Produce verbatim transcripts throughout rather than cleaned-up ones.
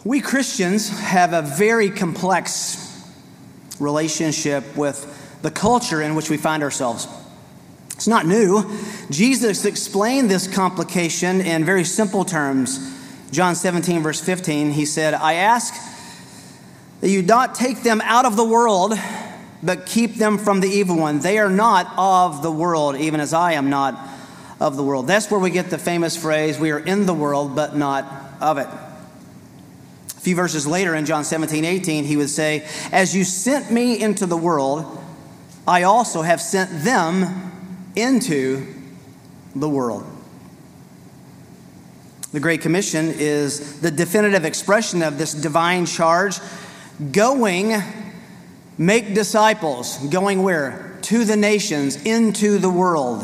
We Christians have a very complex relationship with the culture in which we find ourselves. It's not new. Jesus explained this complication in very simple terms. John seventeen, verse fifteen, he said, I ask that you not take them out of the world, but keep them from the evil one. They are not of the world, even as I am not of the world. That's where we get the famous phrase, we are in the world, but not of it. A few verses later in John seventeen, eighteen, he would say, as you sent me into the world, I also have sent them into the world. The Great Commission is the definitive expression of this divine charge. Going, make disciples. Going where? To the nations, into the world.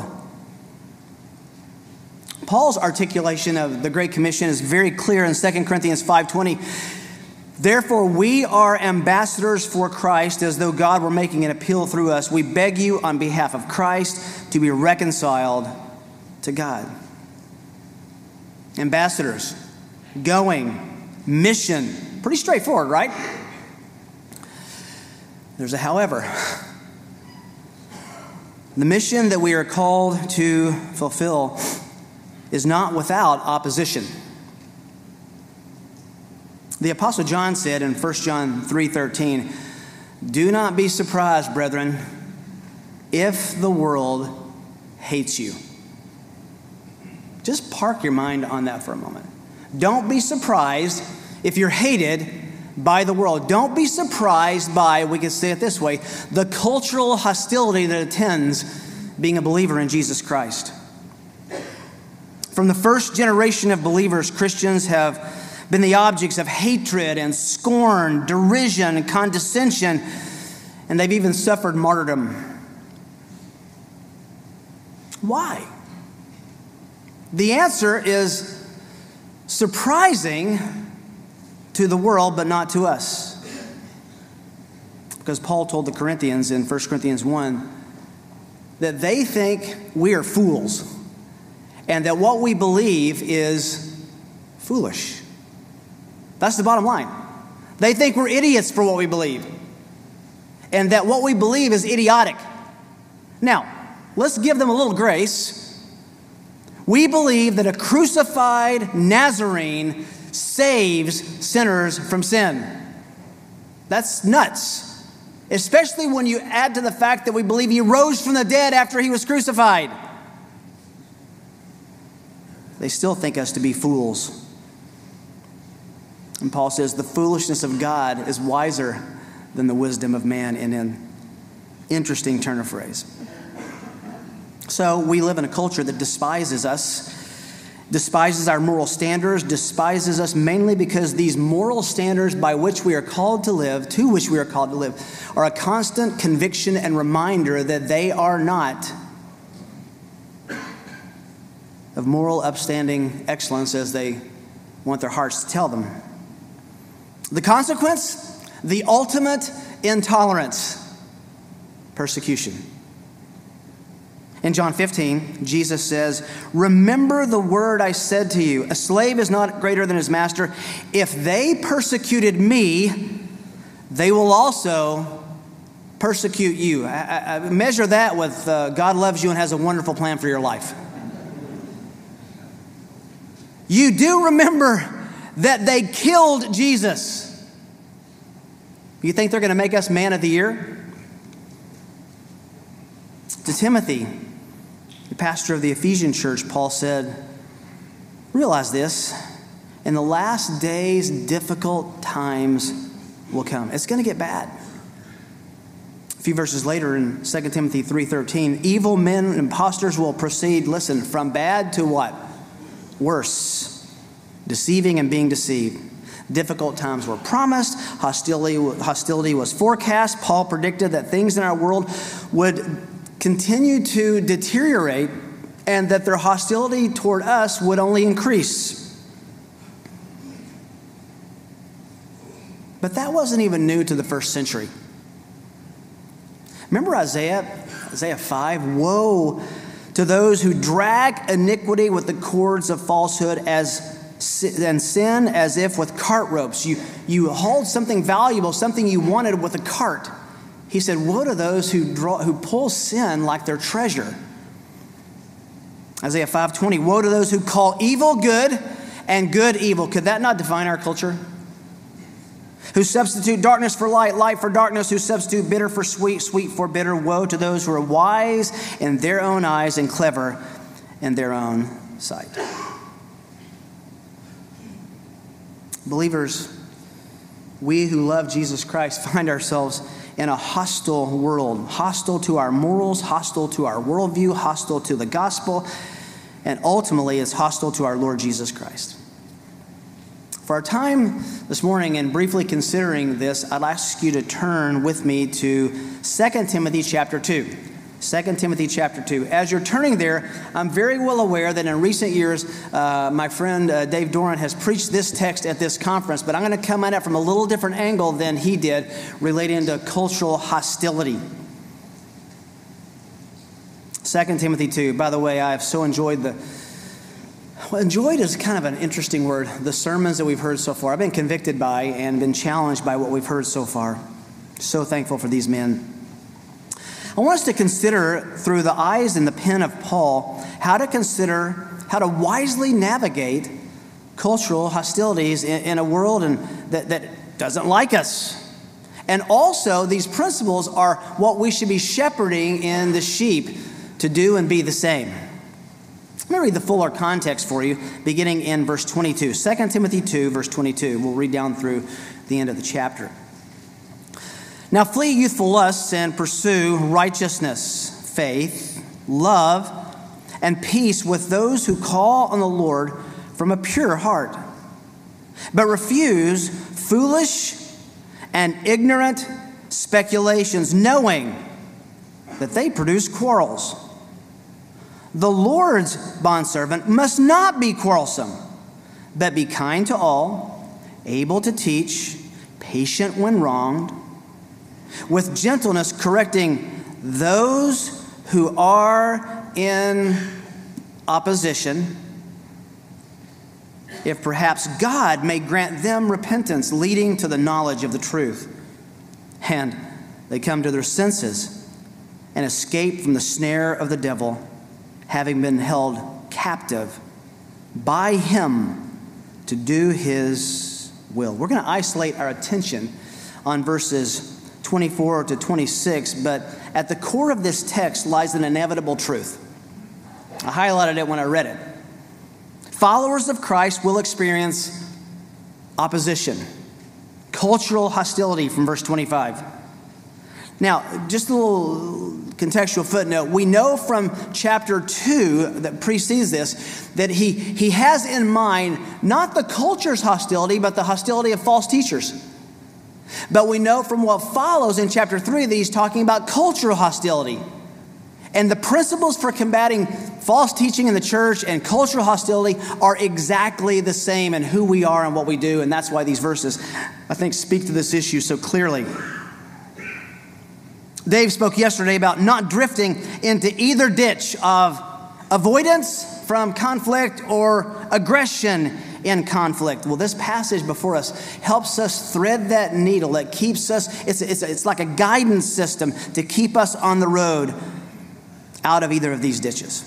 Paul's articulation of the Great Commission is very clear in Second Corinthians five twenty. Therefore, we are ambassadors for Christ, as though God were making an appeal through us. We beg you on behalf of Christ to be reconciled to God. Ambassadors, going, mission. Pretty straightforward, right? There's a however. The mission that we are called to fulfill is not without opposition. The Apostle John said in First John three thirteen, do not be surprised, brethren, if the world hates you. Just park your mind on that for a moment. Don't be surprised if you're hated by the world. Don't be surprised by, we could say it this way, the cultural hostility that attends being a believer in Jesus Christ. From the first generation of believers, Christians have been the objects of hatred and scorn, derision and condescension, and they've even suffered martyrdom. Why? The answer is surprising to the world, but not to us. Because Paul told the Corinthians in First Corinthians one that they think we are fools and that what we believe is foolish. That's the bottom line. They think we're idiots for what we believe and that what we believe is idiotic. Now, let's give them a little grace. We believe that a crucified Nazarene saves sinners from sin. That's nuts. Especially when you add to the fact that we believe he rose from the dead after he was crucified. They still think us to be fools. And Paul says the foolishness of God is wiser than the wisdom of man, in an interesting turn of phrase. So we live in a culture that despises us, despises our moral standards, despises us mainly because these moral standards by which we are called to live, to which we are called to live, are a constant conviction and reminder that they are not of moral upstanding excellence as they want their hearts to tell them. The consequence, the ultimate intolerance, persecution. In John fifteen, Jesus says, remember the word I said to you, a slave is not greater than his master. If they persecuted me, they will also persecute you. I, I measure that with uh, God loves you and has a wonderful plan for your life. You do remember that they killed Jesus. You think they're going to make us man of the year? To Timothy, the pastor of the Ephesian church, Paul said, realize this, in the last days, difficult times will come. It's going to get bad. A few verses later in Second Timothy three thirteen, evil men and impostors will proceed, listen, from bad to what? Worse. Deceiving and being deceived. Difficult times were promised. Hostility, hostility was forecast. Paul predicted that things in our world would continue to deteriorate and that their hostility toward us would only increase. But that wasn't even new to the first century. Remember Isaiah, Isaiah five? Woe to those who drag iniquity with the cords of falsehood, as and sin as if with cart ropes. You, you hold something valuable, something you wanted with a cart. He said, woe to those who, draw, who pull sin like their treasure. Isaiah five twenty, woe to those who call evil good and good evil. Could that not define our culture? Who substitute darkness for light, light for darkness, who substitute bitter for sweet, sweet for bitter. Woe to those who are wise in their own eyes and clever in their own sight. Believers, we who love Jesus Christ find ourselves in a hostile world, hostile to our morals, hostile to our worldview, hostile to the gospel, and ultimately is hostile to our Lord Jesus Christ. For our time this morning and briefly considering this, I'd ask you to turn with me to Second Timothy chapter two. Second Timothy chapter two. As you're turning there, I'm very well aware that in recent years, uh, my friend uh, Dave Doran has preached this text at this conference, but I'm going to come at it from a little different angle than he did, relating to cultural hostility. Second Timothy two. By the way, I have so enjoyed the... Well, enjoyed is kind of an interesting word. The sermons that we've heard so far, I've been convicted by and been challenged by what we've heard so far. So thankful for these men. I want us to consider through the eyes and the pen of Paul how to consider, how to wisely navigate cultural hostilities in, in a world and that, that doesn't like us. And also, these principles are what we should be shepherding in the sheep to do and be the same. Let me read the fuller context for you, beginning in verse twenty-two. Second Timothy two, verse twenty-two. We'll read down through the end of the chapter. Now flee youthful lusts and pursue righteousness, faith, love, and peace with those who call on the Lord from a pure heart. But refuse foolish and ignorant speculations, knowing that they produce quarrels. The Lord's bondservant must not be quarrelsome, but be kind to all, able to teach, patient when wronged, with gentleness correcting those who are in opposition, if perhaps God may grant them repentance leading to the knowledge of the truth, and they come to their senses and escape from the snare of the devil, having been held captive by him to do his will. We're going to isolate our attention on verses twenty-four to twenty-six, but at the core of this text lies an inevitable truth. I highlighted it when I read it. Followers of Christ will experience opposition, cultural hostility from verse twenty-five. Now, just a little contextual footnote. We know from chapter two that precedes this that he, he has in mind not the culture's hostility, but the hostility of false teachers. But we know from what follows in chapter three that he's talking about cultural hostility. And the principles for combating false teaching in the church and cultural hostility are exactly the same in who we are and what we do. And that's why these verses, I think, speak to this issue so clearly. Dave spoke yesterday about not drifting into either ditch of avoidance from conflict or aggression in conflict. Well, this passage before us helps us thread that needle that keeps us, it's, it's, it's like a guidance system to keep us on the road out of either of these ditches.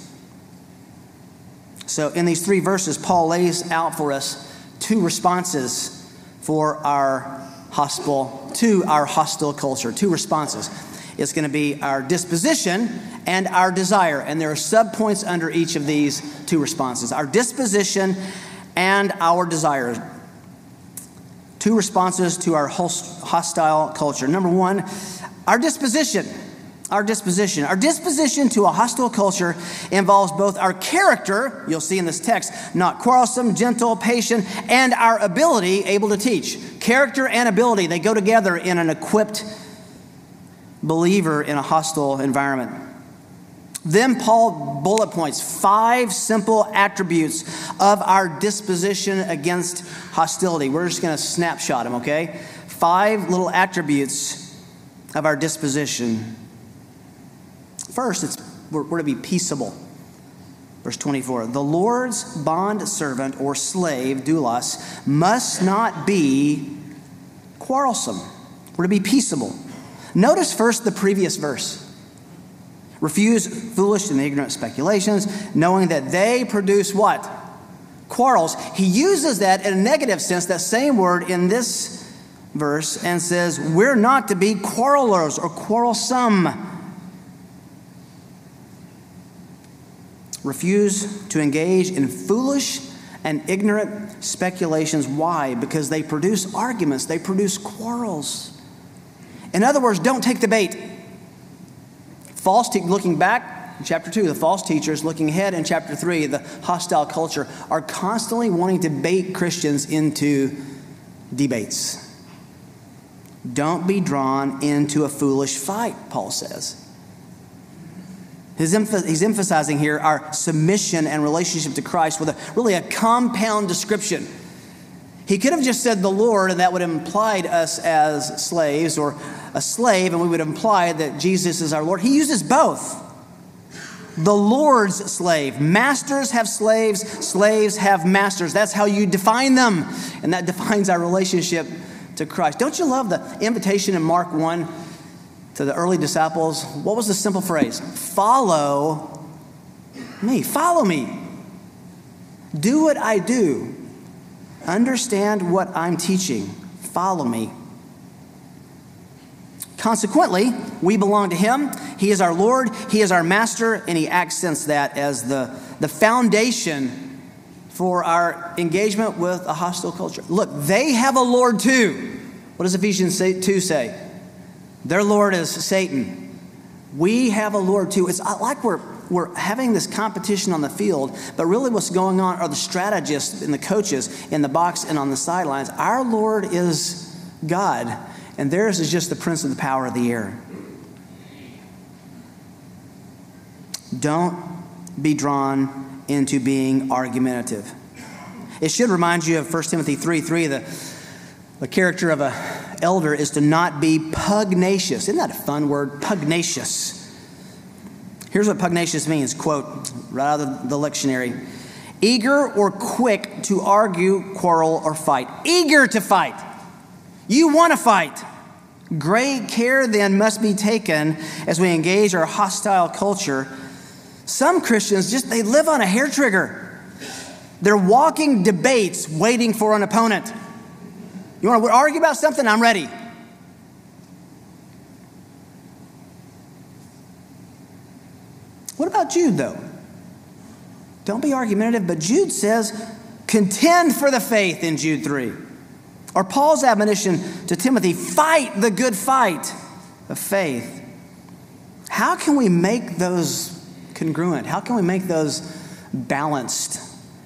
So in these three verses, Paul lays out for us two responses for our hostile, to our hostile culture, two responses. It's going to be our disposition and our desire. And there are subpoints under each of these two responses. Our disposition and our desires. Two responses to our hostile culture. Number one, our disposition. Our disposition. Our disposition to a hostile culture involves both our character, you'll see in this text, not quarrelsome, gentle, patient, and our ability, able to teach. Character and ability, they go together in an equipped believer in a hostile environment. Then Paul bullet points five simple attributes of our disposition against hostility. We're just going to snapshot them, okay? Five little attributes of our disposition. First, it's we're, we're to be peaceable. Verse twenty-four, the Lord's bond servant or slave, doulos, must not be quarrelsome. We're to be peaceable. Notice first the previous verse. Refuse foolish and ignorant speculations, knowing that they produce what? Quarrels. He uses that in a negative sense, that same word in this verse, and says, we're not to be quarrelers or quarrelsome. Refuse to engage in foolish and ignorant speculations. Why? Because they produce arguments. They produce quarrels. In other words, don't take the bait. False te- looking back in chapter two, the false teachers, looking ahead in chapter three, the hostile culture, are constantly wanting to bait Christians into debates. Don't be drawn into a foolish fight, Paul says. His emph- he's emphasizing here our submission and relationship to Christ with a really a compound description. He could have just said the Lord, and that would have implied us as slaves, or a slave, and we would imply that Jesus is our Lord. He uses both. The Lord's slave. Masters have slaves. Slaves have masters. That's how you define them. And that defines our relationship to Christ. Don't you love the invitation in Mark one to the early disciples? What was the simple phrase? Follow me. Follow me. Do what I do. Understand what I'm teaching. Follow me. Consequently, we belong to him. He is our Lord. He is our master. And he accents that as the, the foundation for our engagement with a hostile culture. Look, they have a Lord too. What does Ephesians two say? Their Lord is Satan. We have a Lord too. It's like we're, we're having this competition on the field, but really what's going on are the strategists and the coaches in the box and on the sidelines. Our Lord is God, and theirs is just the prince of the power of the air. Don't be drawn into being argumentative. It should remind you of First Timothy three three, the, the character of an elder is to not be pugnacious. Isn't that a fun word? Pugnacious. Here's what pugnacious means, quote, right out of the lectionary. Eager or quick to argue, quarrel, or fight. Eager to fight. You want to fight. Great care then must be taken as we engage our hostile culture. Some Christians just, they live on a hair trigger. They're walking debates waiting for an opponent. You want to argue about something? I'm ready. What about Jude, though? Don't be argumentative, but Jude says, contend for the faith in Jude three. Or Paul's admonition to Timothy, fight the good fight of faith. How can we make those congruent? How can we make those balanced?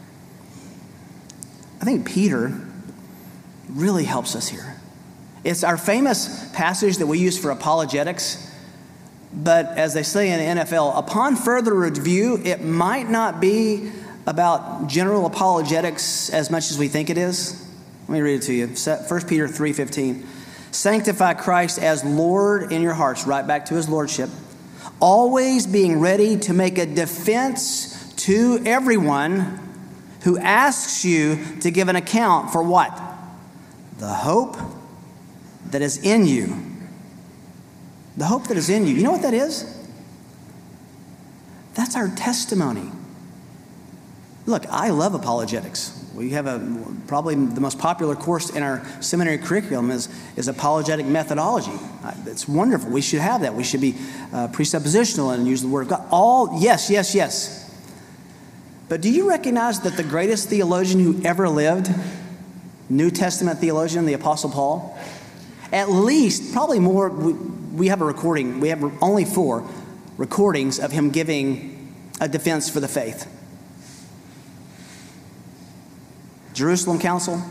I think Peter really helps us here. It's our famous passage that we use for apologetics. But as they say in the N F L, upon further review, it might not be about general apologetics as much as we think it is. Let me read it to you. First Peter three fifteen. Sanctify Christ as Lord in your hearts, right back to his lordship, always being ready to make a defense to everyone who asks you to give an account for what? The hope that is in you. The hope that is in you. You know what that is? That's our testimony. Look, I love apologetics. We have a probably the most popular course in our seminary curriculum is, is apologetic methodology. It's wonderful. We should have that. We should be uh, presuppositional and use the Word of God. All, yes, yes, yes. But do you recognize that the greatest theologian who ever lived, New Testament theologian, the Apostle Paul, at least, probably more, we, we have a recording, we have only four recordings of him giving a defense for the faith. Jerusalem Council,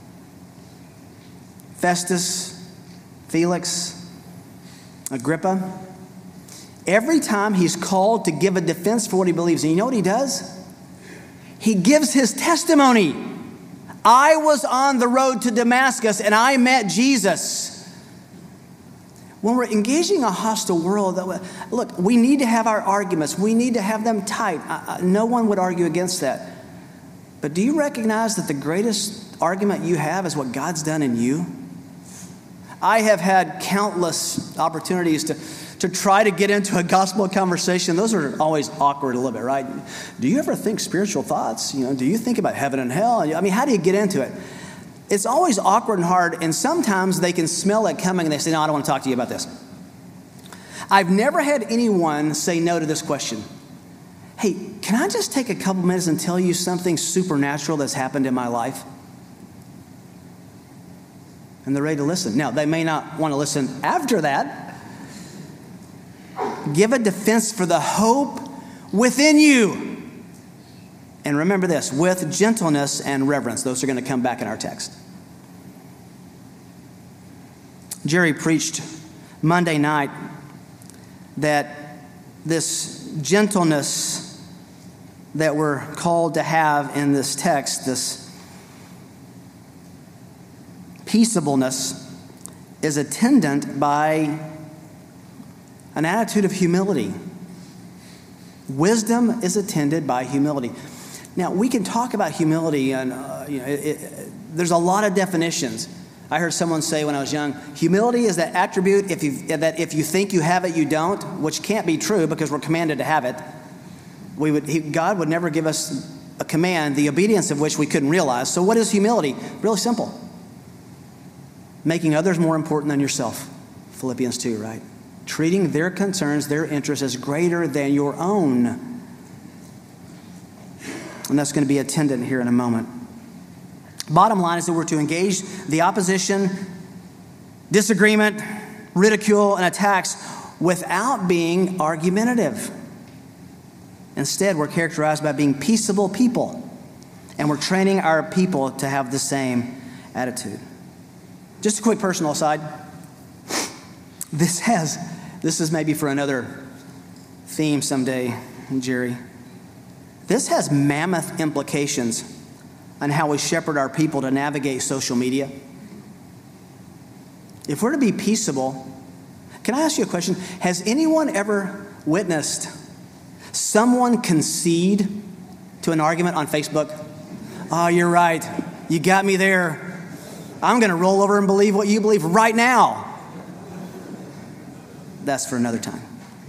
Festus, Felix, Agrippa. Every time he's called to give a defense for what he believes, and you know what he does? He gives his testimony. I was on the road to Damascus and I met Jesus. When we're engaging a hostile world, look, we need to have our arguments. We need to have them tight. I, I, no one would argue against that. But do you recognize that the greatest argument you have is what God's done in you? I have had countless opportunities to, to try to get into a gospel conversation. Those are always awkward a little bit, right? Do you ever think spiritual thoughts? You know, do you think about heaven and hell? I mean, how do you get into it? It's always awkward and hard, and sometimes they can smell it coming and they say, no, I don't want to talk to you about this. I've never had anyone say no to this question. Hey, can I just take a couple minutes and tell you something supernatural that's happened in my life? And they're ready to listen. Now, they may not want to listen after that. Give a defense for the hope within you. And remember this, with gentleness and reverence. Those are going to come back in our text. Jerry preached Monday night that this gentleness that we're called to have in this text, this peaceableness, is attendant by an attitude of humility. Wisdom is attended by humility. Now, we can talk about humility, and uh, you know, it, it, there's a lot of definitions. I heard someone say when I was young, humility is that attribute if you, that if you think you have it, you don't, which can't be true because we're commanded to have it. We would, he, God would never give us a command, the obedience of which we couldn't realize. So what is humility? Really simple. Making others more important than yourself. Philippians two, right? Treating their concerns, their interests as greater than your own. And that's going to be attendant here in a moment. Bottom line is that we're to engage the opposition, disagreement, ridicule, and attacks without being argumentative. Instead, we're characterized by being peaceable people, and we're training our people to have the same attitude. Just a quick personal aside. This has, this is maybe for another theme someday, Jerry. This has mammoth implications on how we shepherd our people to navigate social media. If we're to be peaceable, can I ask you a question? Has anyone ever witnessed someone concede to an argument on Facebook? Oh, you're right. You got me there. I'm going to roll over and believe what you believe right now. That's for another time.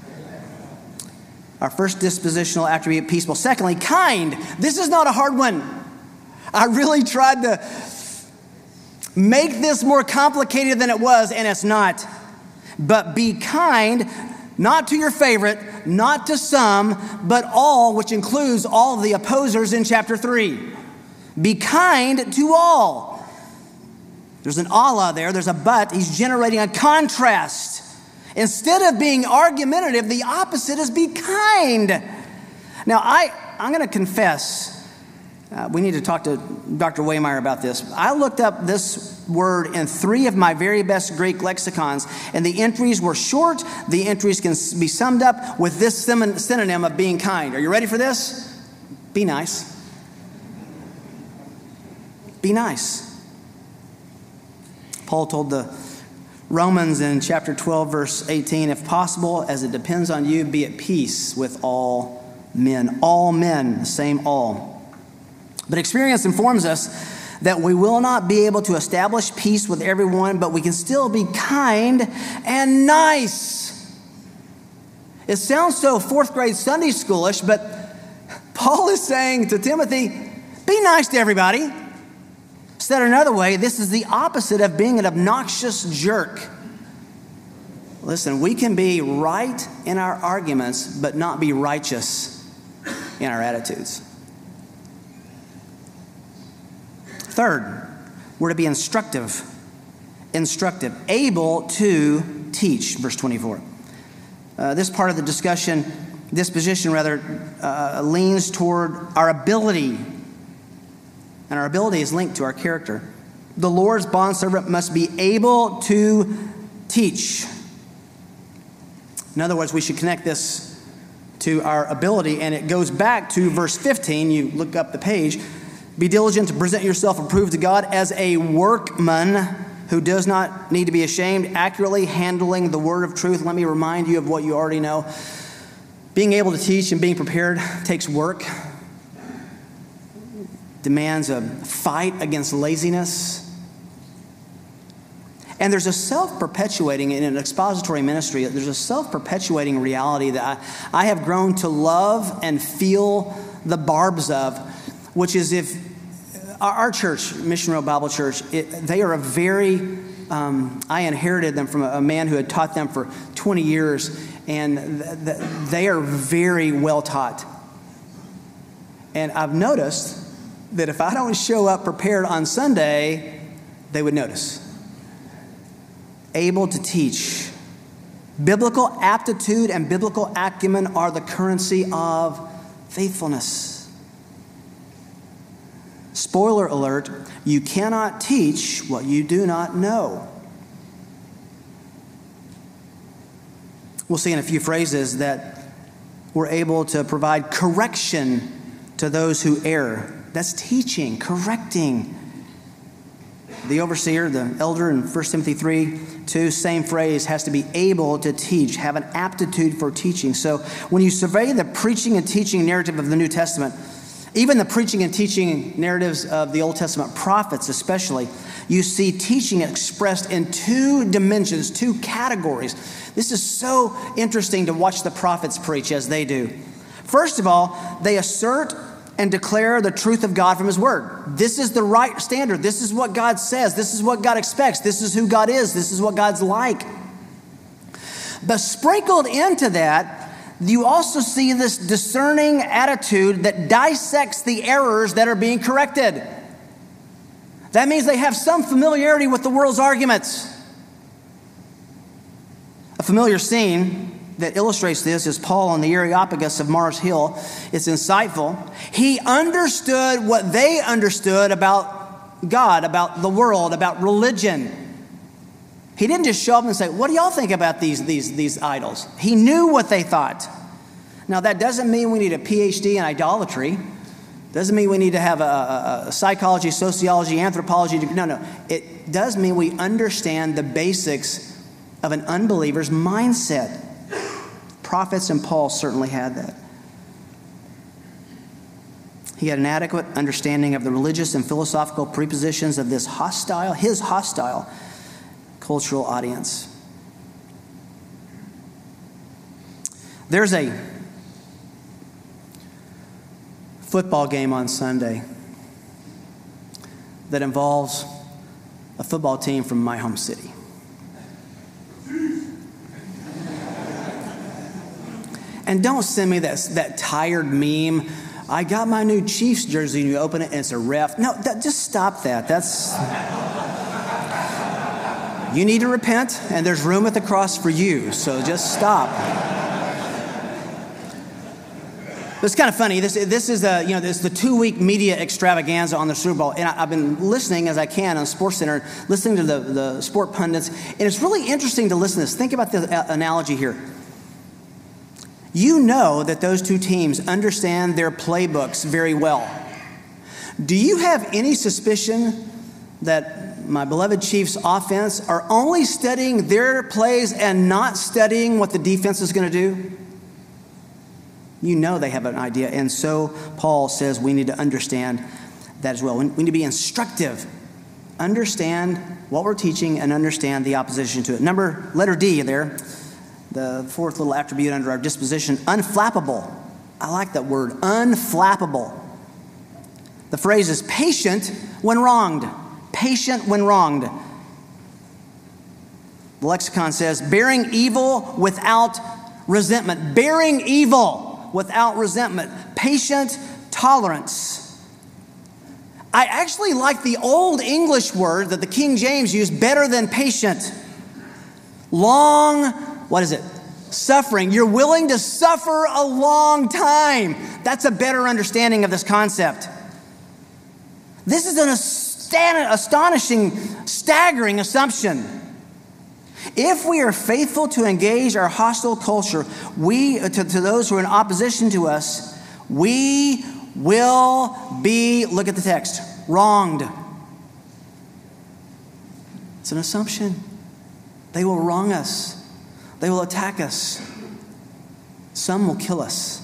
Our first dispositional attribute, peaceable. Secondly, kind. This is not a hard one. I really tried to make this more complicated than it was, and it's not. But be kind, not to your favorite, not to some, but all, which includes all of the opposers in chapter three. Be kind to all. There's an Allah there, there's a but. He's generating a contrast. Instead of being argumentative, the opposite is be kind. Now, I, I'm going to confess, uh, we need to talk to Doctor Waymeyer about this. I looked up this word in three of my very best Greek lexicons, and the entries were short. The entries can be summed up with this synonym of being kind. Are you ready for this? Be nice. Be nice. Paul told the Romans in chapter twelve, verse eighteen, if possible, as it depends on you, be at peace with all men. All men, same all. But experience informs us that we will not be able to establish peace with everyone, but we can still be kind and nice. It sounds so fourth grade Sunday schoolish, but Paul is saying to Timothy, be nice to everybody. Said another way, this is the opposite of being an obnoxious jerk. Listen, we can be right in our arguments, but not be righteous in our attitudes. Third, we're to be instructive, instructive, able to teach, verse twenty-four. Uh, this part of the discussion, disposition rather, uh, leans toward our ability. And our ability is linked to our character. The Lord's bondservant must be able to teach. In other words, we should connect this to our ability, and it goes back to verse fifteen. You look up the page. Be diligent to present yourself approved to God as a workman who does not need to be ashamed, accurately handling the word of truth. Let me remind you of what you already know. Being able to teach and being prepared takes work, demands a fight against laziness. And there's a self-perpetuating, in an expository ministry, there's a self-perpetuating reality that I, I have grown to love and feel the barbs of, which is if our, our church, Mission Road Bible Church, it, they are a very, um, I inherited them from a, a man who had taught them for twenty years, and th- th- they are very well taught. And I've noticed that if I don't show up prepared on Sunday, they would notice. Able to teach. Biblical aptitude and biblical acumen are the currency of faithfulness. Spoiler alert, you cannot teach what you do not know. We'll see in a few phrases that we're able to provide correction to those who err. That's teaching, correcting. The overseer, the elder in First Timothy three, two, same phrase, has to be able to teach, have an aptitude for teaching. So when you survey the preaching and teaching narrative of the New Testament, even the preaching and teaching narratives of the Old Testament prophets especially, you see teaching expressed in two dimensions, two categories. This is so interesting to watch the prophets preach as they do. First of all, they assert and declare the truth of God from His Word. This is the right standard. This is what God says. This is what God expects. This is who God is. This is what God's like. But sprinkled into that, you also see this discerning attitude that dissects the errors that are being corrected. That means they have some familiarity with the world's arguments. A familiar scene that illustrates this is Paul on the Areopagus of Mars Hill. It's insightful. He understood what they understood about God, about the world, about religion. He didn't just show up and say, what do y'all think about these, these, these idols? He knew what they thought. Now, that doesn't mean we need a P H D in idolatry. Doesn't mean we need to have a, a, a psychology, sociology, anthropology degree. No, no. It does mean we understand the basics of an unbeliever's mindset. Prophets and Paul certainly had that. He had an adequate understanding of the religious and philosophical prepositions of this hostile, his hostile cultural audience. There's a football game on Sunday that involves a football team from my home city. And don't send me that, that tired meme. I got my new Chiefs jersey and you open it and it's a ref. No, that, just stop that. That's... You need to repent and there's room at the cross for you. So just stop. It's kind of funny. This, this is the, you know, this is the two-week media extravaganza on the Super Bowl. And I, I've been listening as I can on SportsCenter, listening to the, the sport pundits. And it's really interesting to listen to this. Think about the analogy here. You know that those two teams understand their playbooks very well. Do you have any suspicion that my beloved Chiefs offense are only studying their plays and not studying what the defense is going to do? You know they have an idea. And so Paul says we need to understand that as well. We need to be instructive. Understand what we're teaching and understand the opposition to it. Number, letter D there. The fourth little attribute under our disposition, unflappable. I like that word, unflappable. The phrase is patient when wronged. Patient when wronged. The lexicon says, bearing evil without resentment. Bearing evil without resentment. Patient tolerance. I actually like the old English word that the King James used better than patient. Long, what is it? Suffering. You're willing to suffer a long time. That's a better understanding of this concept. This is an astonishing, staggering assumption. If we are faithful to engage our hostile culture, we to, to those who are in opposition to us, we will be, look at the text, wronged. It's an assumption. They will wrong us. They will attack us. Some will kill us.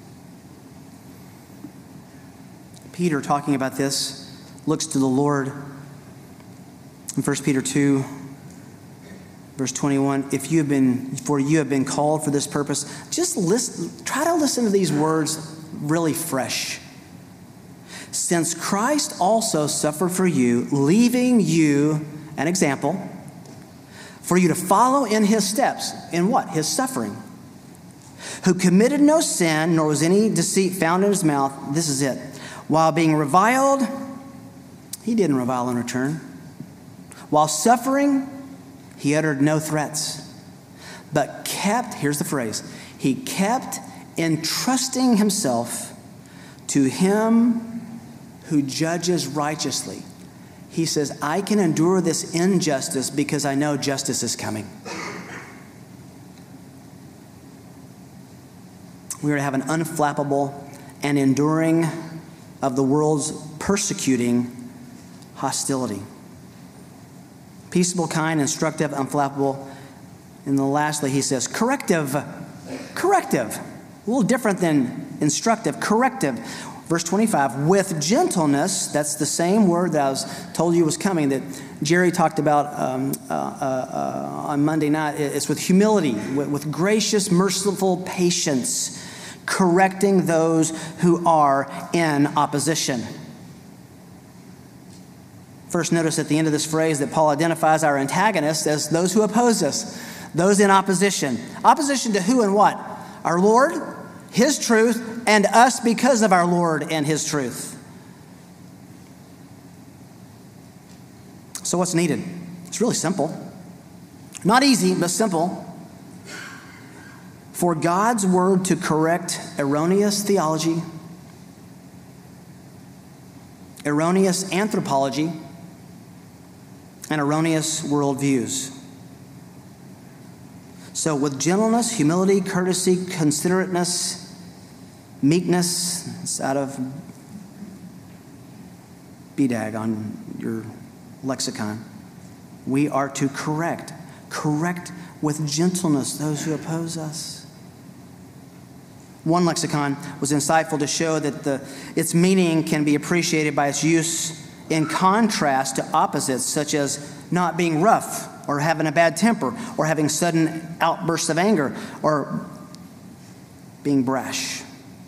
Peter, talking about this, looks to the Lord in First Peter two, verse twenty-one. If you have been, for you have been called for this purpose, just listen, try to listen to these words really fresh. Since Christ also suffered for you, leaving you an example for you to follow in his steps. In what? His suffering. Who committed no sin, nor was any deceit found in his mouth. This is it. While being reviled, he didn't revile in return. While suffering, he uttered no threats, but kept, here's the phrase, he kept entrusting himself to him who judges righteously. He says, I can endure this injustice because I know justice is coming. We are to have an unflappable and enduring of the world's persecuting hostility. Peaceable, kind, instructive, unflappable. And then lastly, he says, corrective. Corrective. A little different than instructive. Corrective. Verse twenty-five, with gentleness, that's the same word that I was told you was coming, that Jerry talked about um, uh, uh, uh, on Monday night. It's with humility, with, with gracious, merciful patience, correcting those who are in opposition. First, notice at the end of this phrase that Paul identifies our antagonists as those who oppose us, those in opposition. Opposition to who and what? Our Lord, his truth, and us because of our Lord and his truth. So what's needed? It's really simple. Not easy, but simple. For God's word to correct erroneous theology, erroneous anthropology, and erroneous worldviews. So with gentleness, humility, courtesy, considerateness, meekness, it's out of B D A G on your lexicon. We are to correct. Correct with gentleness those who oppose us. One lexicon was insightful to show that the, its meaning can be appreciated by its use in contrast to opposites, such as not being rough or having a bad temper or having sudden outbursts of anger or being brash.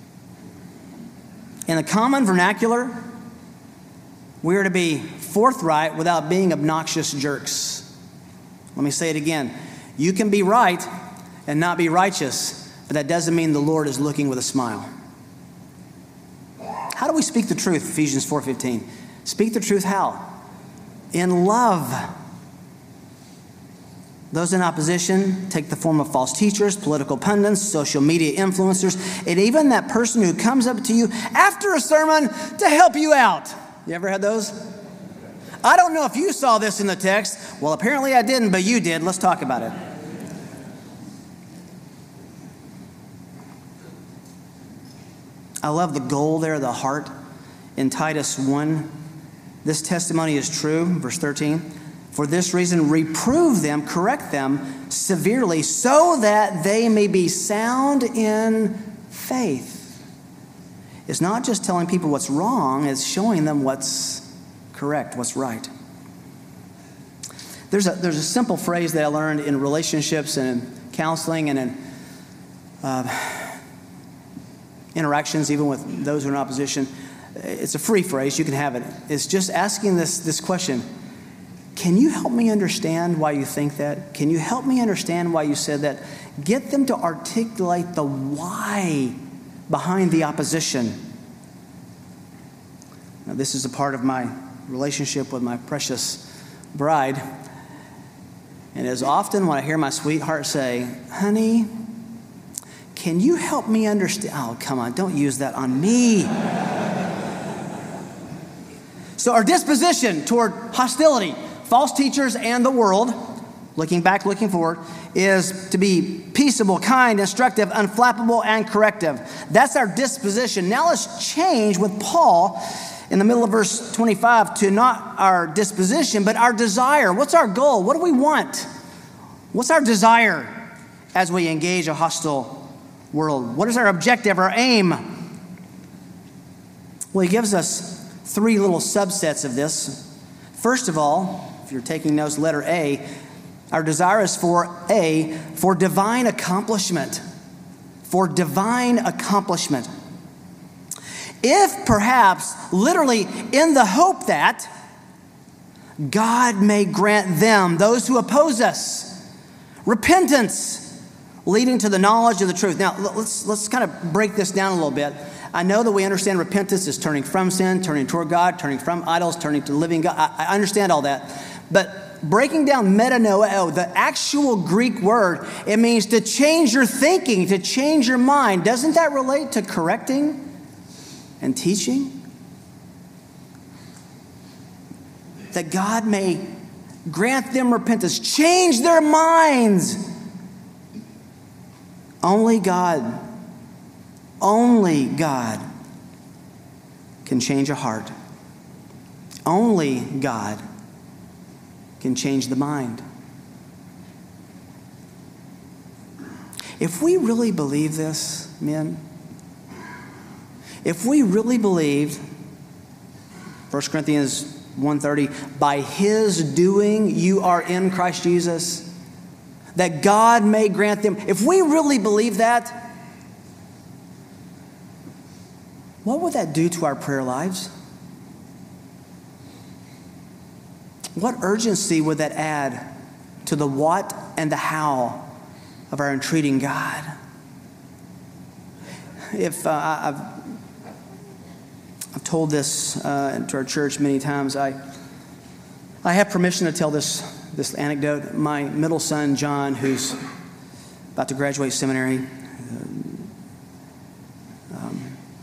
In the common vernacular, we are to be forthright without being obnoxious jerks. Let me say it again. You can be right and not be righteous, but that doesn't mean the Lord is looking with a smile. How do we speak the truth? Ephesians four fifteen. Speak the truth how? In love. Those in opposition take the form of false teachers, political pundits, social media influencers, and even that person who comes up to you after a sermon to help you out. You ever had those? I don't know if you saw this in the text. Well, apparently I didn't, but you did. Let's talk about it. I love the goal there, the heart in Titus one. This testimony is true, verse thirteen. For this reason, reprove them, correct them severely, so that they may be sound in faith. It's not just telling people what's wrong, it's showing them what's correct, what's right. There's a, there's a simple phrase that I learned in relationships and in counseling and in uh, interactions, even with those who are in opposition. It's a free phrase, you can have it. It's just asking this, this question. Can you help me understand why you think that? Can you help me understand why you said that? Get them to articulate the why behind the opposition. Now, this is a part of my relationship with my precious bride. And as often when I hear my sweetheart say, honey, can you help me understand? Oh, come on, don't use that on me. So our disposition toward hostility, false teachers and the world, looking back, looking forward, is to be peaceable, kind, instructive, unflappable, and corrective. That's our disposition. Now let's change with Paul in the middle of verse twenty-five, to not our disposition, but our desire. What's our goal? What do we want? What's our desire as we engage a hostile world? What is our objective, our aim? Well, he gives us three little subsets of this. First of all, if you're taking notes, letter A, our desire is for A, for divine accomplishment. For divine accomplishment. If perhaps, literally, in the hope that God may grant them, those who oppose us, repentance, leading to the knowledge of the truth. Now, let's, let's kind of break this down a little bit. I know that we understand repentance is turning from sin, turning toward God, turning from idols, turning to the living God. I, I understand all that. But breaking down metanoeo, the actual Greek word, it means to change your thinking, to change your mind. Doesn't that relate to correcting and teaching? That God may grant them repentance, change their minds. Only God, only God can change a heart. Only God can change the mind. If we really believe this, men, if we really believed, First Corinthians one thirty, by his doing you are in Christ Jesus, that God may grant them, if we really believe that, what would that do to our prayer lives? What urgency would that add to the what and the how of our entreating God? If uh, I've, I've told this uh, to our church many times, I I have permission to tell this this anecdote. My middle son John, who's about to graduate seminary, um,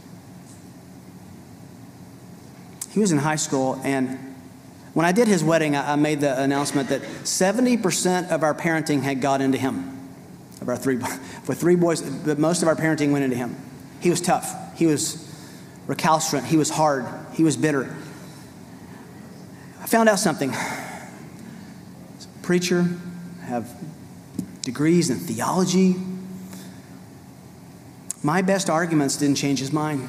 he was in high school, and when I did his wedding, I made the announcement that seventy percent of our parenting had got into him. Of our three, with three boys, but most of our parenting went into him. He was tough. He was recalcitrant. He was hard. He was bitter. I found out something. As a preacher, I have degrees in theology. My best arguments didn't change his mind.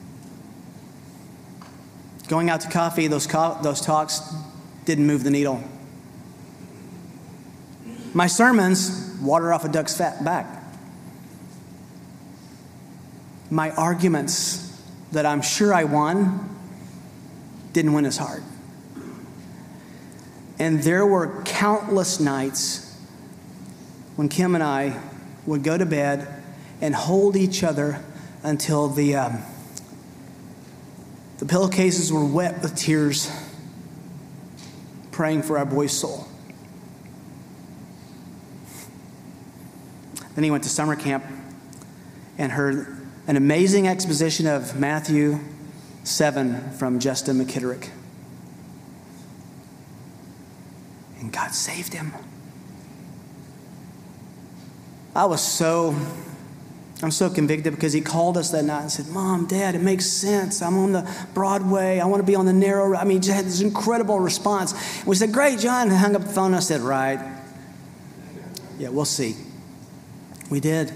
Going out to coffee, those, co- those talks didn't move the needle. My sermons, water off a duck's fat back. My arguments that I'm sure I won didn't win his heart. And there were countless nights when Kim and I would go to bed and hold each other until the... Um, The pillowcases were wet with tears, praying for our boy's soul. Then he went to summer camp and heard an amazing exposition of Matthew seven from Justin McKitterick. And God saved him. I was so... I'm so convicted because he called us that night and said, Mom, Dad, it makes sense. I'm on the Broadway. I want to be on the narrow. I mean, he had this incredible response. And we said, great, John. And I hung up the phone and I said, right. Yeah, we'll see. We did.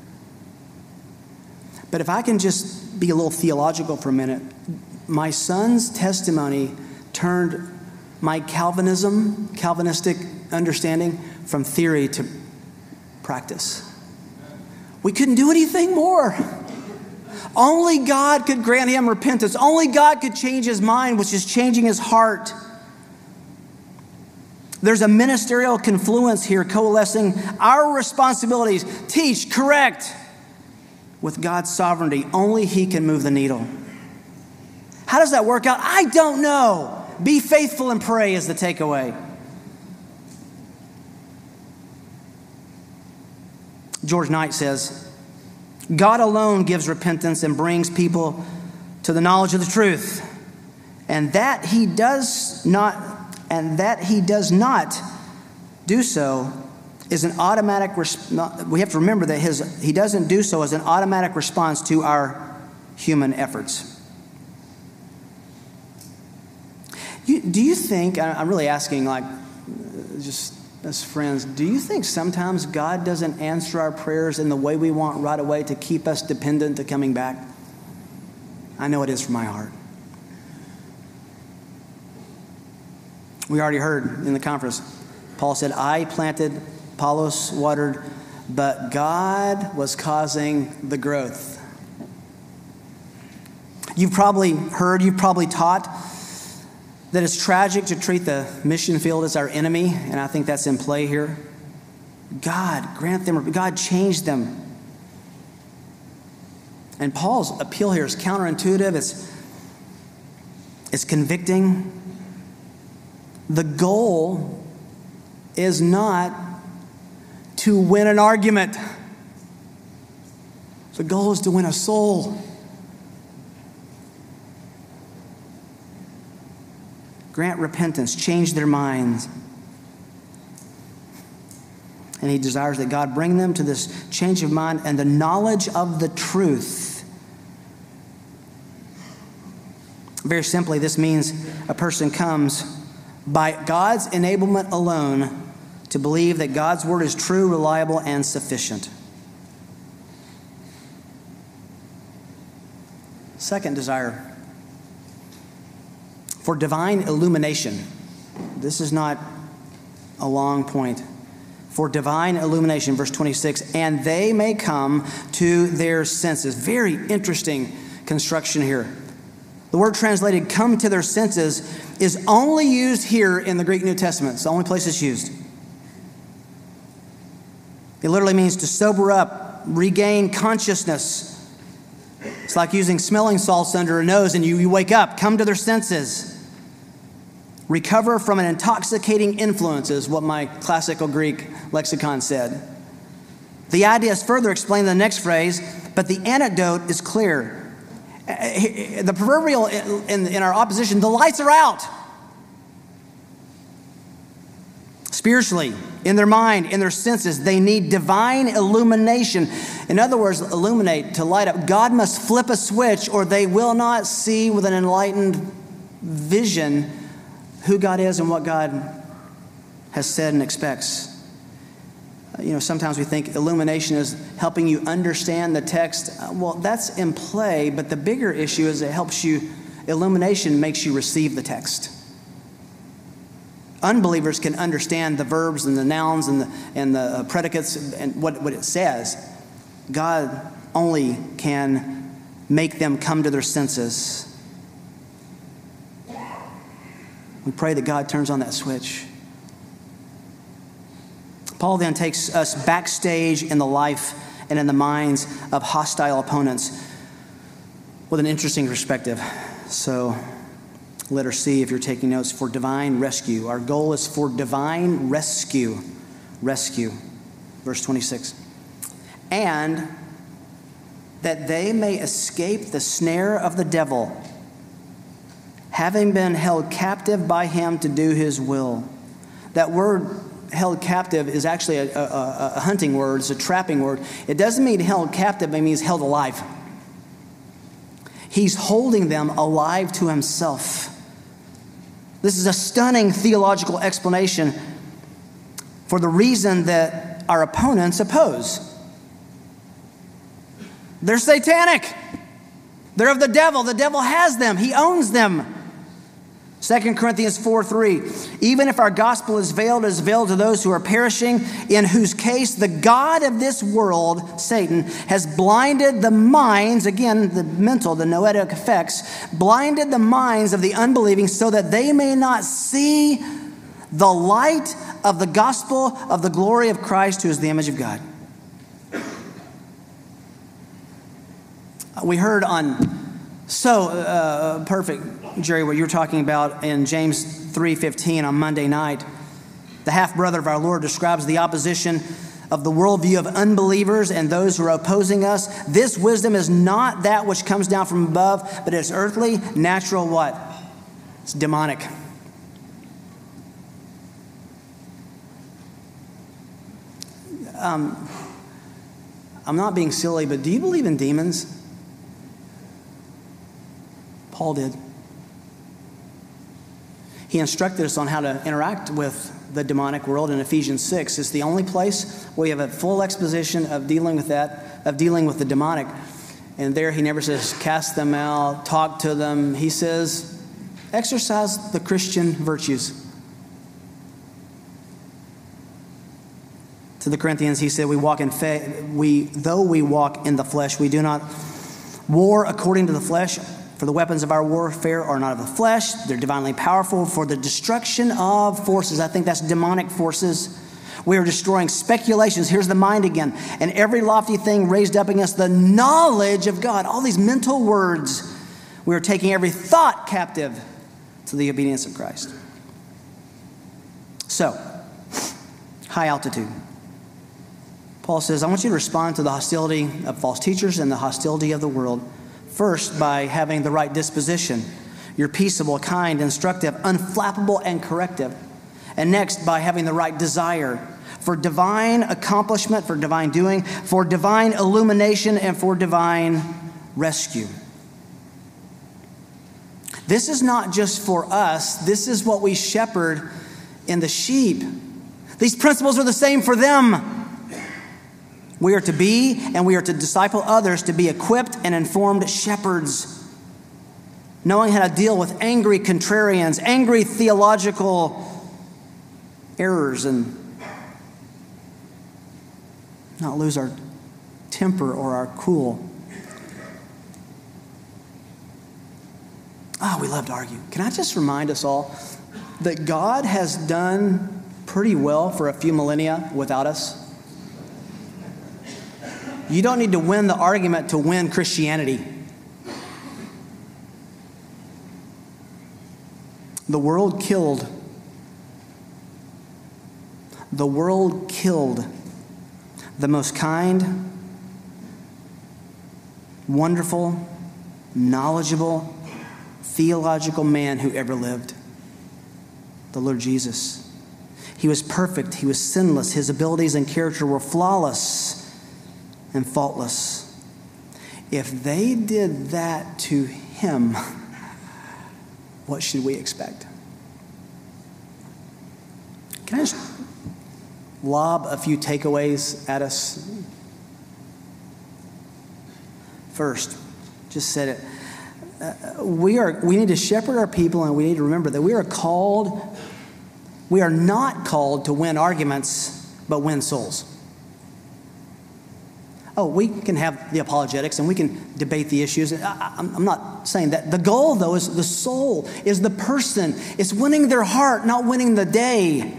But if I can just be a little theological for a minute, my son's testimony turned my Calvinism, Calvinistic understanding from theory to practice. We couldn't do anything more. Only God could grant him repentance. Only God could change his mind, which is changing his heart. There's a ministerial confluence here coalescing our responsibilities, teach, correct, with God's sovereignty. Only he can move the needle. How does that work out? I don't know. Be faithful and pray is the takeaway. George Knight says, God alone gives repentance and brings people to the knowledge of the truth. And that he does not, and that he does not do so is an automatic, we have to remember that his, he doesn't do so as an automatic response to our human efforts. You, do you think, I'm really asking, like, just as friends, do you think sometimes God doesn't answer our prayers in the way we want right away to keep us dependent to coming back? I know it is from my heart. We already heard in the conference, Paul said, I planted, Apollos watered, but God was causing the growth. You've probably heard, you've probably taught that it's tragic to treat the mission field as our enemy, and I think that's in play here. God grant them, God changed them. And Paul's appeal here is counterintuitive, it's, it's convicting. The goal is not to win an argument. The goal is to win a soul. Grant repentance, change their minds. And he desires that God bring them to this change of mind and the knowledge of the truth. Very simply, this means a person comes by God's enablement alone to believe that God's word is true, reliable, and sufficient. Second desire, for divine illumination. This is not a long point. For divine illumination, verse twenty-six, and they may come to their senses. Very interesting construction here. The word translated come to their senses is only used here in the Greek New Testament. It's the only place it's used. It literally means to sober up, regain consciousness. It's like using smelling salts under a nose and you, you wake up, come to their senses. Recover from an intoxicating influence is what my classical Greek lexicon said. The idea is further explained in the next phrase, but the antidote is clear. The proverbial, in, in our opposition, the lights are out. Spiritually, in their mind, in their senses, they need divine illumination. In other words, illuminate, to light up. God must flip a switch or they will not see with an enlightened vision who God is and what God has said and expects. You know, sometimes we think illumination is helping you understand the text. Well, that's in play, but the bigger issue is it helps you, illumination makes you receive the text. Unbelievers can understand the verbs and the nouns and the, and the predicates and what, what it says. God only can make them come to their senses. We pray that God turns on that switch. Paul then takes us backstage in the life and in the minds of hostile opponents with an interesting perspective. So, letter C, if you're taking notes, for divine rescue. Our goal is for divine rescue. Rescue. Verse twenty-six. And that they may escape the snare of the devil, having been held captive by him to do his will. That word held captive is actually a, a, a hunting word. It's a trapping word. It doesn't mean held captive. It means held alive. He's holding them alive to himself. This is a stunning theological explanation for the reason that our opponents oppose. They're satanic. They're of the devil. The devil has them. He owns them. Second Corinthians four three, even if our gospel is veiled, it is veiled to those who are perishing, in whose case the God of this world, Satan, has blinded the minds, again, the mental, the noetic effects, blinded the minds of the unbelieving so that they may not see the light of the gospel of the glory of Christ, who is the image of God. We heard on So uh, perfect, Jerry, what you were talking about in James three fifteen on Monday night. The half-brother of our Lord describes the opposition of the worldview of unbelievers and those who are opposing us. This wisdom is not that which comes down from above, but it's earthly, natural what? It's demonic. Um, I'm not being silly, but do you believe in demons? Paul did. He instructed us on how to interact with the demonic world in Ephesians six. It's the only place where we have a full exposition of dealing with that, of dealing with the demonic. And there he never says, cast them out, talk to them. He says, exercise the Christian virtues. To the Corinthians, he said, we walk in faith, we, though we walk in the flesh, we do not war according to the flesh. For the weapons of our warfare are not of the flesh. They're divinely powerful for the destruction of forces. I think that's demonic forces. We are destroying speculations. Here's the mind again. And every lofty thing raised up against the knowledge of God. All these mental words. We are taking every thought captive to the obedience of Christ. So, high altitude. Paul says, I want you to respond to the hostility of false teachers and the hostility of the world. First, by having the right disposition. You're peaceable, kind, instructive, unflappable, and corrective. And next, by having the right desire for divine accomplishment, for divine doing, for divine illumination, and for divine rescue. This is not just for us. This is what we shepherd in the sheep. These principles are the same for them. We are to be, and we are to disciple others to be equipped and informed shepherds, knowing how to deal with angry contrarians, angry theological errors, and not lose our temper or our cool. Ah, oh, we love to argue. Can I just remind us all that God has done pretty well for a few millennia without us? You don't need to win the argument to win Christianity. The world killed. The world killed the most kind, wonderful, knowledgeable, theological man who ever lived. The Lord Jesus. He was perfect. He was sinless. His abilities and character were flawless and faultless. If they did that to him, what should we expect? Can I just lob a few takeaways at us? First, just said it. Uh, we are. We need to shepherd our people, and we need to remember that we are called. We are not called to win arguments, but win souls. Oh, we can have the apologetics and we can debate the issues. I, I'm, I'm not saying that. The goal, though, is the soul, is the person. It's winning their heart, not winning the day.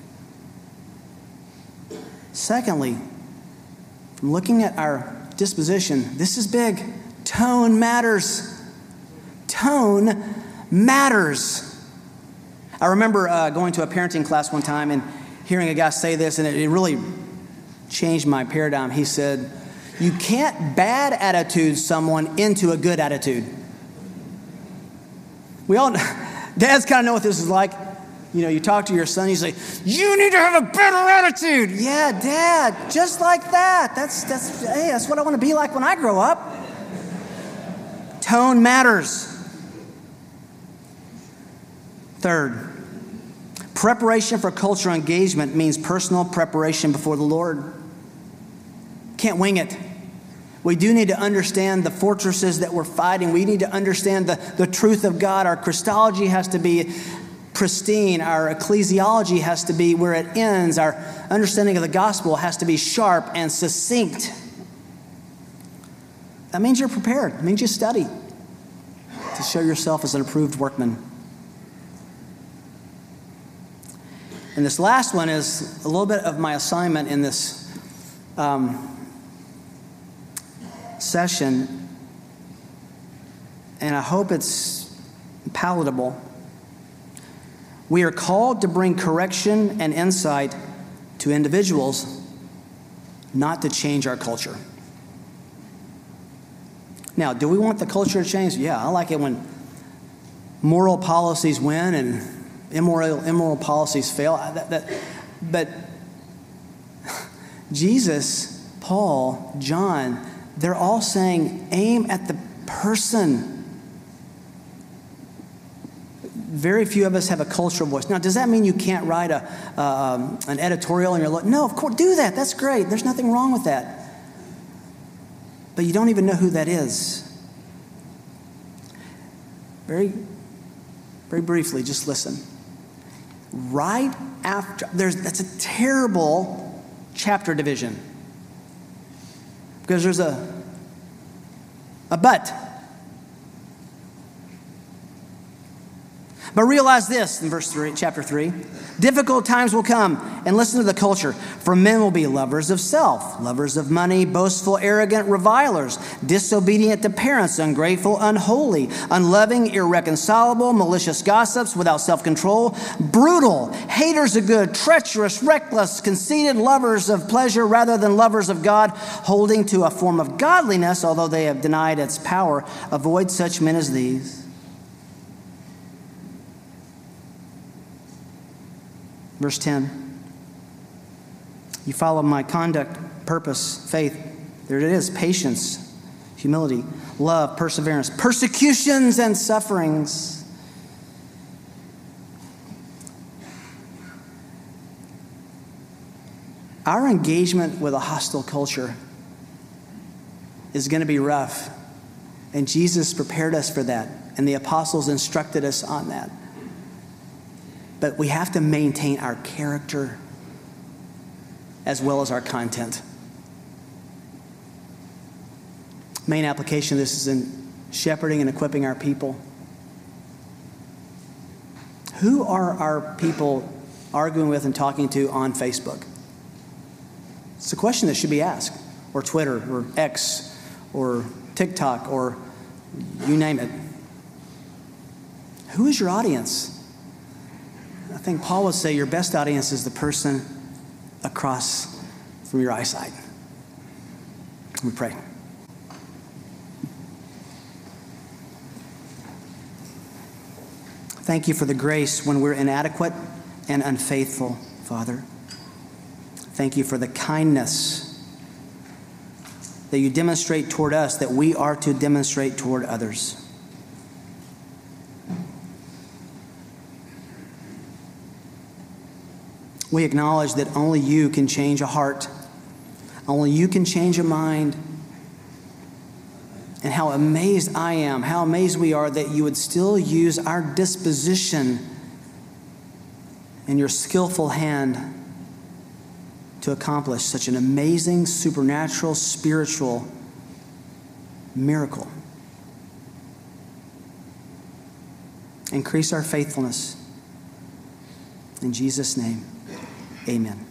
Secondly, from looking at our disposition, this is big. Tone matters. Tone matters. I remember uh, going to a parenting class one time and hearing a guy say this, and it, it really changed my paradigm. He said, you can't bad attitude someone into a good attitude. We all, dads kind of know what this is like. You know, you talk to your son, you say, you need to have a better attitude. Yeah, Dad, just like that. That's, that's, hey, that's what I want to be like when I grow up. Tone matters. Third, preparation for cultural engagement means personal preparation before the Lord. Can't wing it. We do need to understand the fortresses that we're fighting. We need to understand the, the truth of God. Our Christology has to be pristine. Our ecclesiology has to be where it ends. Our understanding of the gospel has to be sharp and succinct. That means you're prepared. It means you study to show yourself as an approved workman. And this last one is a little bit of my assignment in this um, session, and I hope it's palatable. We are called to bring correction and insight to individuals, not to change our culture. Now, do we want the culture to change? Yeah, I like it when moral policies win and immoral immoral policies fail. That, that, but Jesus, Paul, John, they're all saying, aim at the person. very few of us have a cultural voice. Now, does that mean you can't write a, um, an editorial in your look? No, of course, do that. That's great. There's nothing wrong with that. But you don't even know who that is. Very, very briefly, just listen. Right after, there's that's a terrible chapter division. Because there's a, a but. But realize this in verse three, chapter three. Difficult times will come, and listen to the culture. For men will be lovers of self, lovers of money, boastful, arrogant, revilers, disobedient to parents, ungrateful, unholy, unloving, irreconcilable, malicious gossips, without self-control, brutal, haters of good, treacherous, reckless, conceited, lovers of pleasure rather than lovers of God, holding to a form of godliness, although they have denied its power. Avoid such men as these. Verse ten, you follow my conduct, purpose, faith. There it is, patience, humility, love, perseverance, persecutions and sufferings. Our engagement with a hostile culture is going to be rough. And Jesus prepared us for that. And the apostles instructed us on that. But we have to maintain our character as well as our content. Main application of this is in shepherding and equipping our people. Who are our people arguing with and talking to on Facebook? It's a question that should be asked. Or Twitter, or X, or TikTok, or you name it. Who is your audience? I think Paul would say your best audience is the person across from your eyesight. We pray. Thank you for the grace when we're inadequate and unfaithful, Father. Thank you for the kindness that you demonstrate toward us, that we are to demonstrate toward others. We acknowledge that only you can change a heart. Only you can change a mind. And how amazed I am, how amazed we are that you would still use our disposition in your skillful hand to accomplish such an amazing, supernatural, spiritual miracle. Increase our faithfulness. In Jesus' name. Amen.